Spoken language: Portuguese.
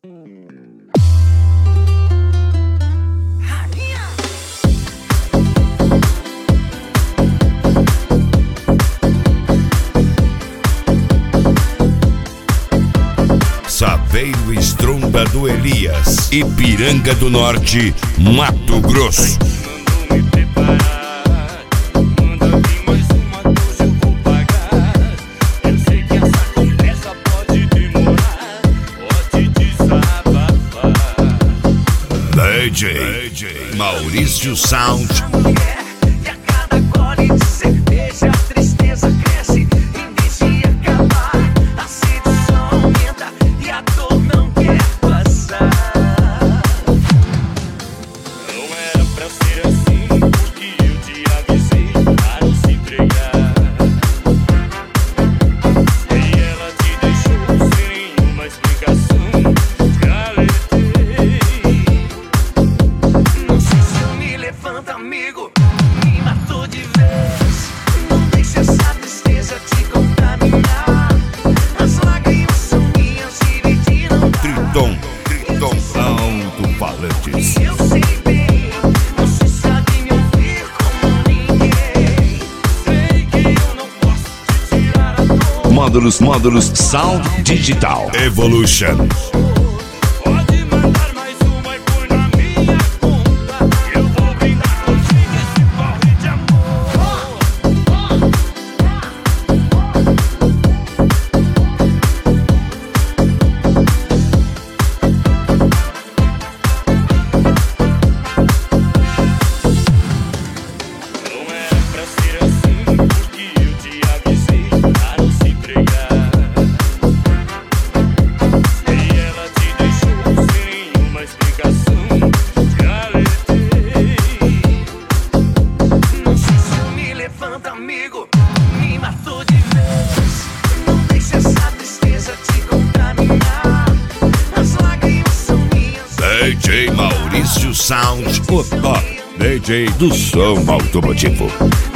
Saveiro Estronda do Elias, Ipiranga do Norte, Mato Grosso. DJ Maurício Sound. E a cada gole de cerveja a tristeza cresce. Em vez de acabar, a sedução aumenta e a dor não quer passar. Não era pra ser assim, porque eu te avisei para não se entregar. E ela te deixou sem nenhuma explicação. Amigo, me matou de vez. Não deixe essa tristeza te contaminar. As lágrimas são minhas, dividir não dá. Triton Alto-Falantes. Eu sei bem, você sabe me ouvir como ninguém. Sei que eu não posso te tirar a dor. Módulos Sound Digital Evolution. Amigo, me matou de vez. Não deixe essa tristeza te contaminar. As lágrimas são minhas. DJ Maurício Sound, o top DJ do som automotivo.